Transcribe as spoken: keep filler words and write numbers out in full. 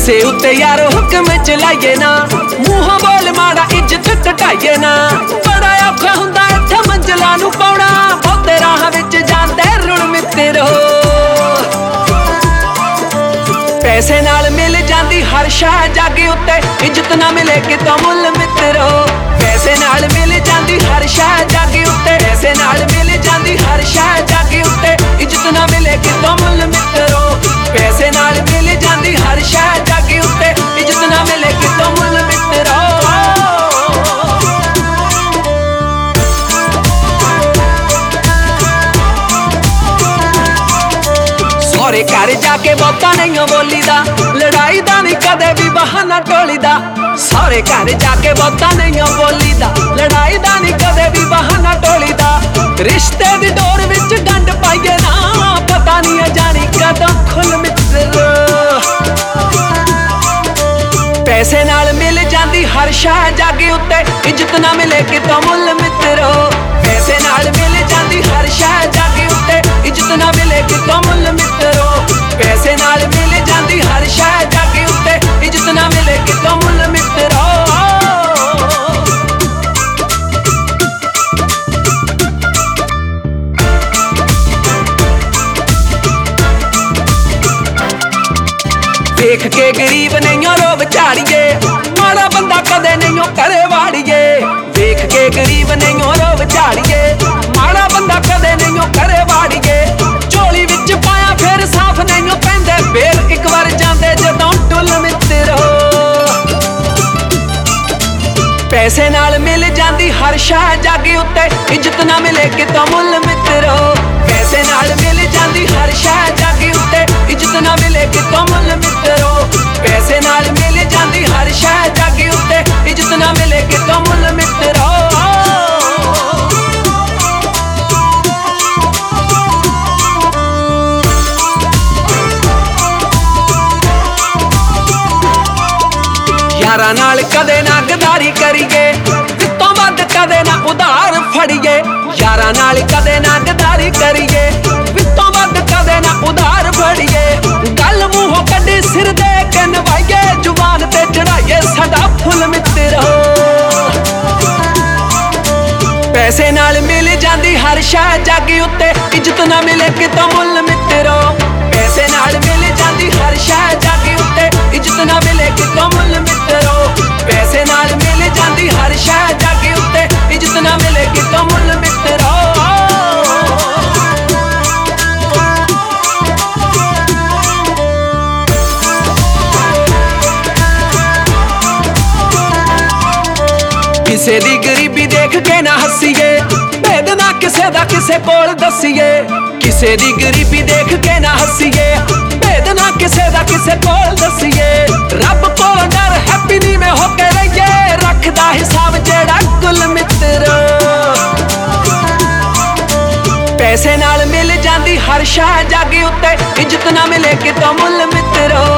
किसे उत्ते यारो हुक्म चलाइए ना, मूहों बोल माड़ा इज्जत घटाइए ना। बड़ा औखा हुंदा इत्थे मंजिलां नूं पाउणा, बहुते राहां विच जांदे रुल मित्रो। पैसे नाल मिल जांदी हर शह जग उत्ते, इज्जत ना मिले कितों मुल मित्रो। पैसे नाल मिल जांदी हर शह जग उत्ते, पैसे नाल मिल जांदी हर शह जग उत्ते, इज्जत ना मिले कितों मुल मित्रो। पैसे नाल मिल जांदी हर शह जग उत्ते, इज्जत ना मिले कितों मुल मित्रो। सौरे घर जाके बहुता नहीं बोली दा, लड़ाई दा नहीं कदे भी बहाना टोली दा। सौरे घर जाके बहुता नहीं बोली दा, लड़ाई दा नहीं कदे भी बहाना टोली दा। रिश्ते दी डोर विच गंढ पाइए ना, पता नहीं है जानी कदों खुल मित्रो। पैसे नाल मिल जांदी हर शह जग उत्ते, इज्जत ना मिले कितों मुल मित्रो। पैसे नाल मिल जांदी हर शह जग उत्ते, इज्जत ना मिले कितों मुल मित्रो। पैसे नाल मिल जांदी हर शह जग उत्ते, इज्जत ना मिले कितों मुल मित्रो। देख के गरीब नहीं रोब झाड़िए, माड़ा बंदा कदे नहीं करे वाड़िए। देख के गरीब नहीं रोब झाड़िए, माड़ा बंदा कदे नहीं करे वाड़िए। झोली विच पाया फिर साफ नहीं पैंदे, बेल एक बार जांदे जदों टुल मित्रो। पैसे नाल मिल जांदी हर शह जग उत्ते, इज्जत ना मिले कितों मुल मित्रो। पैसे नाल मिल जांदी हर शह जग उत्ते, इज्जत ना मिले कितों मुल मित्रो। पैसे नाल मिल जांदी हर शह जग उत्ते, इज्जत ना मिले कितों मुल मित्रो। यारां नाल कदे ना गदारी करिए, वित्तों वध कदे ना उधार फड़िए। यारां नाल कदे ना गदारी करिए, वित्तों वध कदे ना उधार फड़िए। गल मूहों कड्डी सिर दे के नवाइए, जुबान ते चढ़ाइए साडा फुल मित्रो। पैसे नाल मिल जांदी हर शह जग उत्ते, इज्जत ना मिले कितों मुल मित्रो। पैसे नाल मिल जांदी हर शह जग उत्ते, इज्जत ना मिले कितों मुल मित्रो। पैसे नाल मिल जांदी हर शह जग उत्ते, इज्जत ना मिले कितों मुल मित्रो। किसे दी गरीबी देख के ना हसीए, भेद ना किसे दा किसे कोल दसीए। किसे दी गरीबी देख के ना हसीए, भेद ना किसे दा किसे कोल दसीए। रब कोल डर हैप्पी नी में होके रहिए, रखदा हिसाब जेड़ा गुल मित्रो। पैसे नाल मिल जांदी हर शह जग उत्ते, इज्जत ना मिले कितों मुल मित्रो।